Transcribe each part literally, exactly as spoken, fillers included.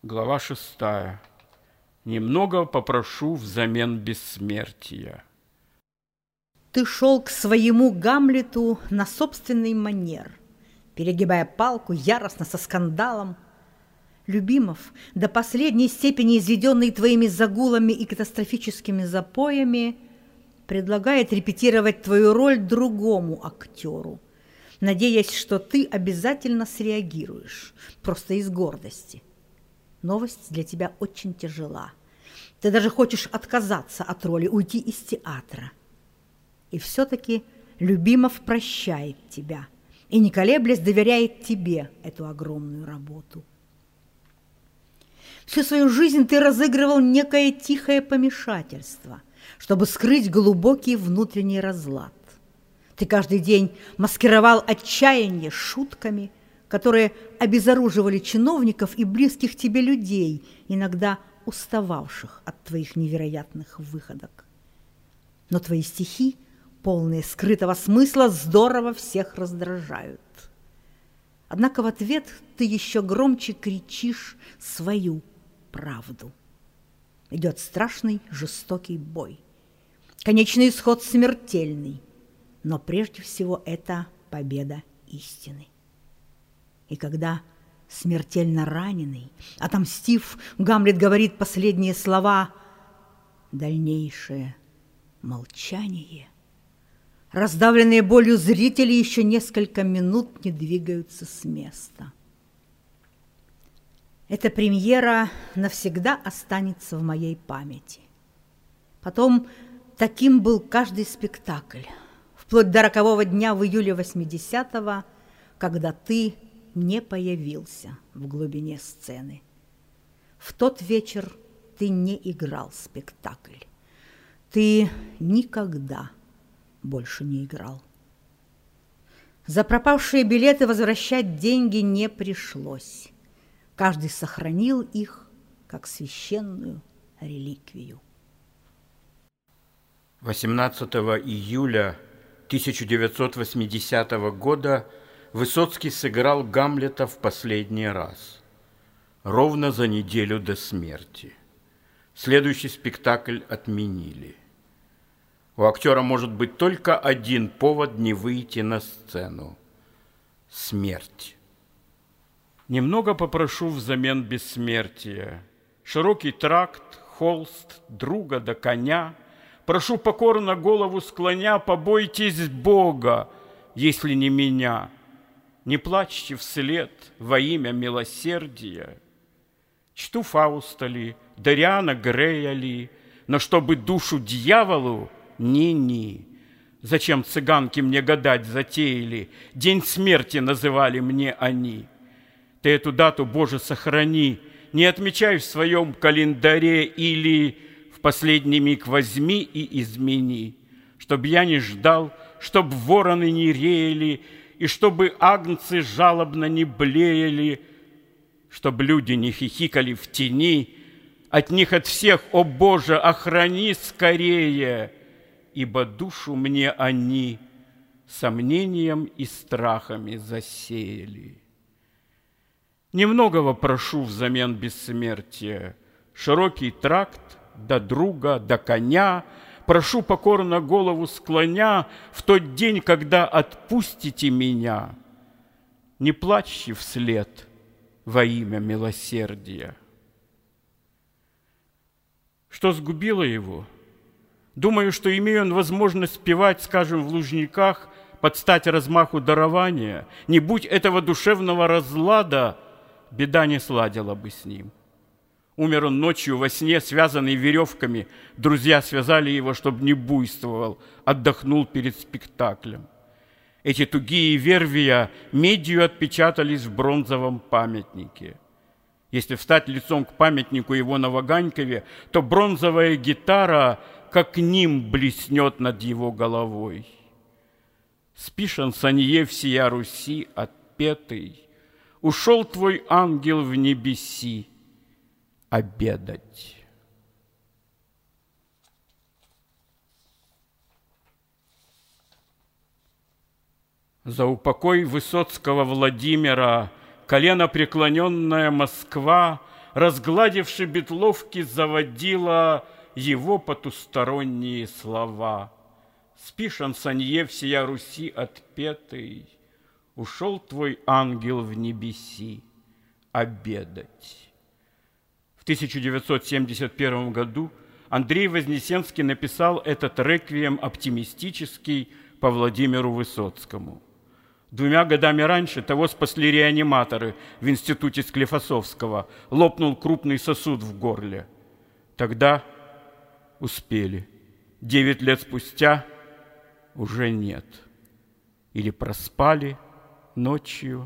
Глава шестая. Немного попрошу взамен бессмертия. Ты шел к своему Гамлету на собственный манер, перегибая палку яростно со скандалом. Любимов, до последней степени изведенный твоими загулами и катастрофическими запоями, предлагает репетировать твою роль другому актеру, надеясь, что ты обязательно среагируешь, просто из гордости. Новость для тебя очень тяжела. Ты даже хочешь отказаться от роли, уйти из театра. И все-таки Любимов прощает тебя и, не колеблясь, доверяет тебе эту огромную работу. Всю свою жизнь ты разыгрывал некое тихое помешательство, чтобы скрыть глубокий внутренний разлад. Ты каждый день маскировал отчаяние шутками, которые обезоруживали чиновников и близких тебе людей, иногда устававших от твоих невероятных выходок. Но твои стихи, полные скрытого смысла, здорово всех раздражают. Однако в ответ ты еще громче кричишь свою правду. Идет страшный, жестокий бой. Конечный исход смертельный, но прежде всего это победа истины. И когда смертельно раненый, отомстив, Гамлет говорит последние слова, дальнейшее молчание, раздавленные болью зрители еще несколько минут не двигаются с места. Эта премьера навсегда останется в моей памяти. Потом таким был каждый спектакль, вплоть до рокового дня в июле восьмидесятого, когда ты не появился в глубине сцены. В тот вечер ты не играл спектакль. Ты никогда больше не играл. За пропавшие билеты возвращать деньги не пришлось. Каждый сохранил их как священную реликвию. восемнадцатого июля тысяча девятьсот восьмидесятого года Высоцкий сыграл Гамлета в последний раз, ровно за неделю до смерти. Следующий спектакль отменили. У актера может быть только один повод не выйти на сцену – смерть. Немного попрошу взамен бессмертия. Широкий тракт, холст, друга до коня. Прошу покорно голову склоня, побойтесь Бога, если не меня. Не плачьте вслед во имя милосердия. Чту Фауста ли, Дориана Грея ли, но чтобы душу дьяволу ни-ни. Зачем цыганки мне гадать затеяли, день смерти называли мне они. Ты эту дату, Боже, сохрани, не отмечай в своем календаре или в последний миг возьми и измени, чтоб я не ждал, чтоб вороны не реяли, и чтобы агнцы жалобно не блеяли, чтоб люди не хихикали в тени, от них от всех, о Боже, охрани скорее, ибо душу мне они сомнением и страхами засеяли. Немногого прошу взамен бессмертия, широкий тракт до друга, до коня, прошу покорно голову склоня в тот день, когда отпустите меня. Не плачьте вслед во имя милосердия. Что сгубило его? Думаю, что имея он возможность спевать, скажем, в Лужниках, под стать размаху дарования, не будь этого душевного разлада, беда не сладила бы с ним. Умер он ночью во сне, связанный веревками. Друзья связали его, чтобы не буйствовал, отдохнул перед спектаклем. Эти тугие вервия медью отпечатались в бронзовом памятнике. Если встать лицом к памятнику его на Ваганькове, то бронзовая гитара, как ним, блеснет над его головой. Спишен Санье всея Руси отпетый, ушел твой ангел в небеси обедать. За упокой Высоцкого Владимира коленопреклоненная Москва разгладивши бетловки, заводила его потусторонние слова. Спи, шансонье, всея Руси отпетый, ушел твой ангел в небеси обедать. В тысяча девятьсот семьдесят первом году Андрей Вознесенский написал этот реквием оптимистический по Владимиру Высоцкому. Двумя годами раньше того спасли реаниматоры в институте Склифосовского. Лопнул крупный сосуд в горле. Тогда успели. Девять лет спустя уже нет. Или проспали ночью.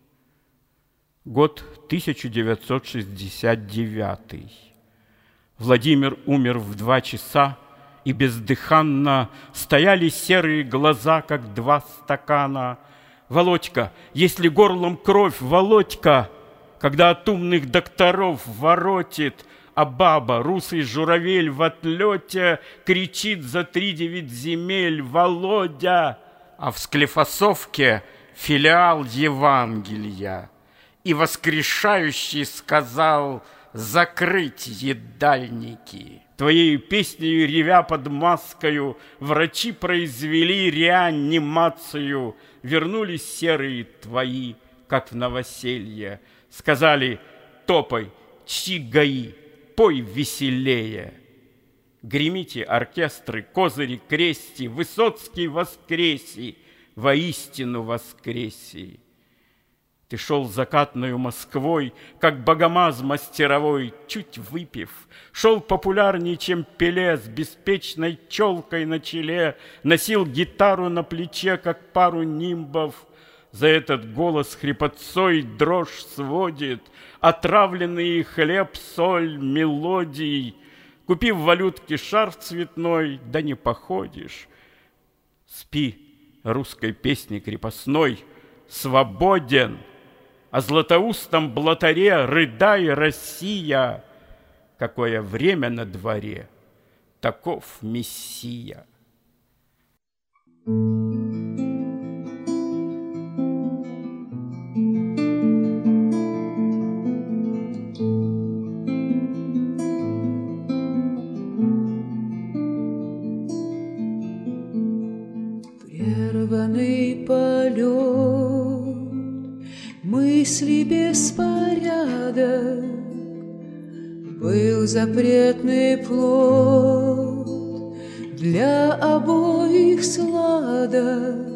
Год тысяча девятьсот шестьдесят девятый. Владимир умер в два часа, и бездыханно стояли серые глаза, как два стакана. Володька, если горлом кровь, Володька, когда от умных докторов воротит, а баба, русый журавель в отлете, кричит за три девять земель: Володя! А в Склифосовке филиал Евангелия, и воскрешающий сказал: закрыть едальники. Твоею песнею, ревя под маскою, врачи произвели реанимацию. Вернулись серые твои, как в новоселье. Сказали: топай, чти гаи, пой веселее. Гремите оркестры, козыри, крести, Высоцкий воскреси, воистину воскреси. Ты шел закатною Москвой, как богомаз мастеровой, чуть выпив. Шел популярней, чем Пеле, с беспечной челкой на челе, носил гитару на плече, как пару нимбов. За этот голос хрипотцой дрожь сводит, отравленный хлеб, соль, мелодий. Купив в валютке шарф цветной, да не походишь. Спи, русской песни крепостной, свободен. О златоустом блатаре рыдай, Россия. Какое время на дворе, таков Мессия. Прерванный полет, мысли беспорядок, был запретный плод для обоих сладок.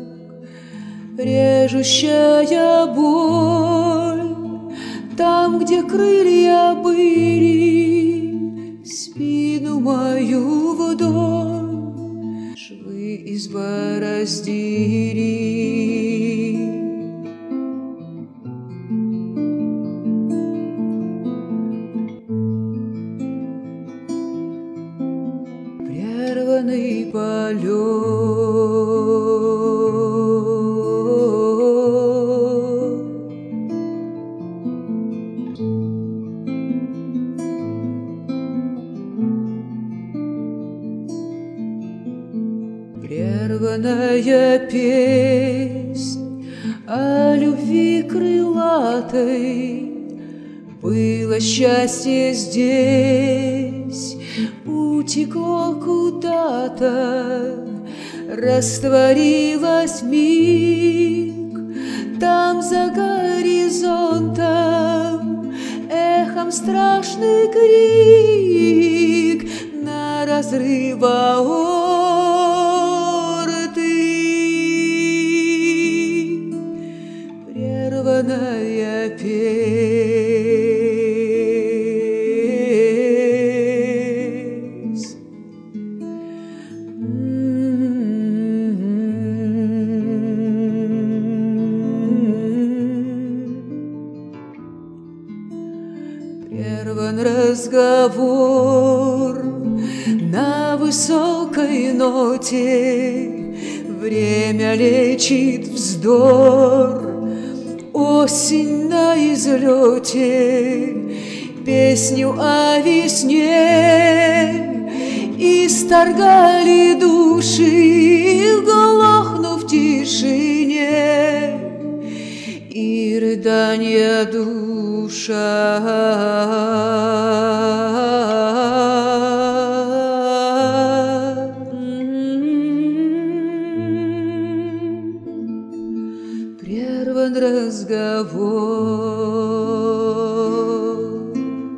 Режущая боль там, где крылья были, спину мою вдоль швы избороздили. Прерванный полет, прерванная песнь о любви крылатой. Было счастье здесь, утекло куда-то, растворилось миг. Там за горизонтом эхом страшный крик на разрыв аорты. Прерванная песнь. Прерван разговор на высокой ноте, время лечит вздор, осень на излете, песню о весне исторгали души, глохнув в тишине. и рыдания душа. Прерван разговор,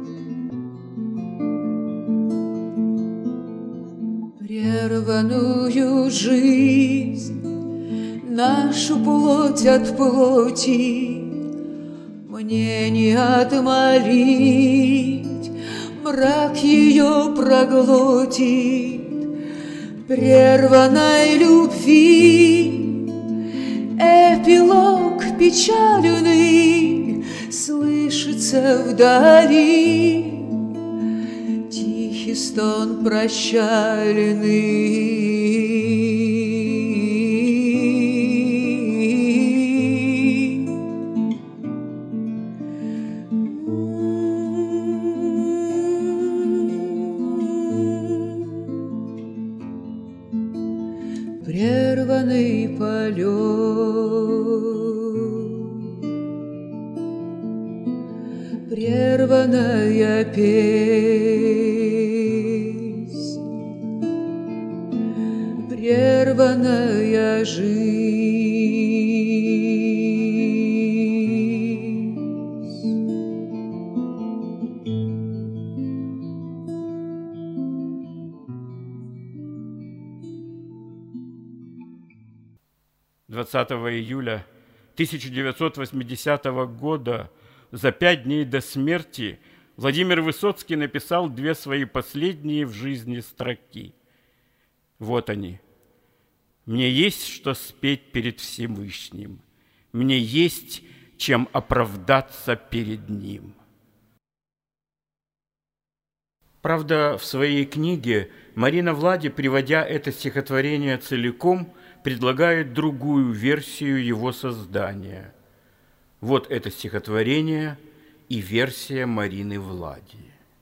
прерванную жизнь, нашу плоть от плоти мне не отмолить, мрак ее проглотит. Прерванной любви эпилог печальный слышится вдали, тихий стон прощальный. Прерванный полет, прерванная песнь, прерванная жизнь. двадцатого июля тысяча девятьсот восьмидесятого года, за пять дней до смерти, Владимир Высоцкий написал две свои последние в жизни строки. Вот они. «Мне есть что спеть перед Всевышним, мне есть чем оправдаться перед Ним». Правда, в своей книге Марина Влади, приводя это стихотворение целиком, предлагает другую версию его создания. Вот это стихотворение и версия Марины Влади.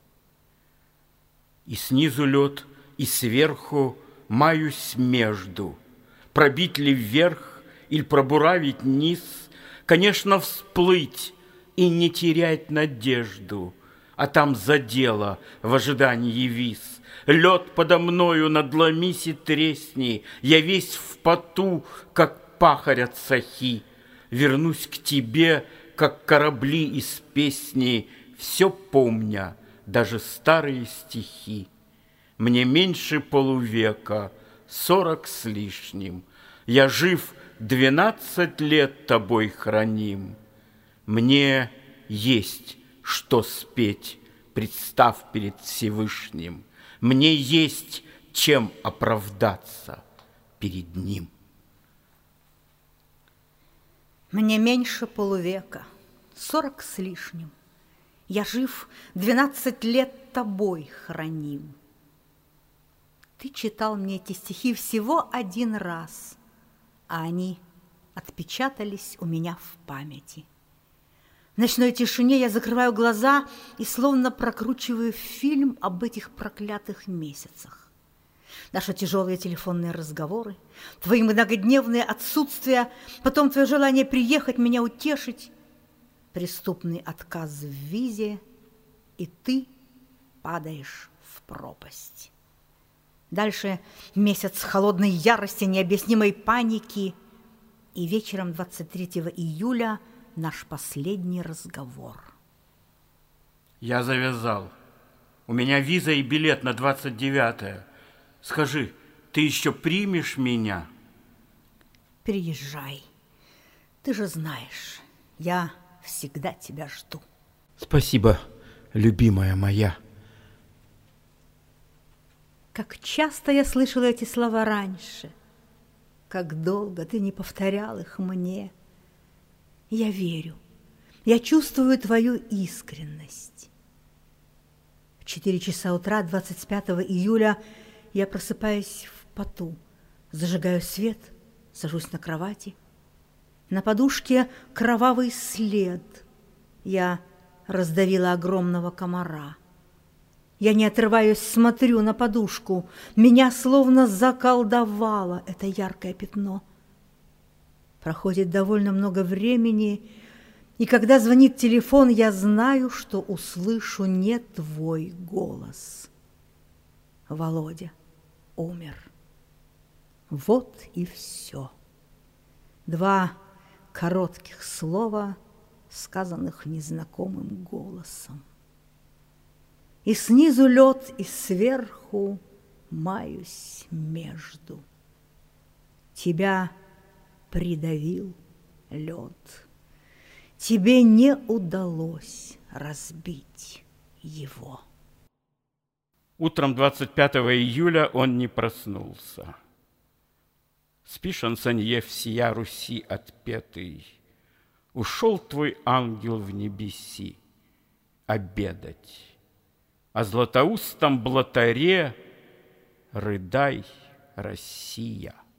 «И снизу лед, и сверху маюсь между, пробить ли вверх или пробуравить низ, конечно, всплыть и не терять надежду, а там за дело в ожидании виз. Лед подо мною надломись и тресни, я весь в поту, как пахарь от сахи. Вернусь к тебе, как корабли из песни, все помня, даже старые стихи. Мне меньше полувека, сорок с лишним, я жив двенадцать лет тобой храним. Мне есть что спеть, представ перед Всевышним. Мне есть чем оправдаться перед Ним. Мне меньше полувека, сорок с лишним. Я жив двенадцать лет тобой храним. Ты читал мне эти стихи всего один раз, а они отпечатались у меня в памяти. В ночной тишине я закрываю глаза и словно прокручиваю фильм об этих проклятых месяцах. Наши тяжелые телефонные разговоры, твои многодневные отсутствия, потом твое желание приехать, меня утешить, преступный отказ в визе, и ты падаешь в пропасть. Дальше месяц холодной ярости, необъяснимой паники, и вечером двадцать третьего июля наш последний разговор. Я завязал. У меня виза и билет на двадцать девятое. Скажи, ты еще примешь меня? Приезжай. Ты же знаешь, я всегда тебя жду. Спасибо, любимая моя. Как часто я слышала эти слова раньше, как долго ты не повторял их мне. Я верю, я чувствую твою искренность. В четыре часа утра двадцать пятого июля я просыпаюсь в поту, зажигаю свет, сажусь на кровати. На подушке кровавый след. Я раздавила огромного комара. Я, не отрываясь, смотрю на подушку. Меня словно заколдовало это яркое пятно. Проходит довольно много времени, И когда звонит телефон, я знаю, что услышу не твой голос. Володя умер. Вот и все. Два коротких слова, сказанных незнакомым голосом. И снизу лед, и сверху маюсь между. Тебя придавил лед. Тебе не удалось разбить его. Утром двадцать пятого июля он не проснулся. Спи, шансонье, всея Руси отпетый, ушел твой ангел в небеси обедать. О златоустом блатаре рыдай, Россия.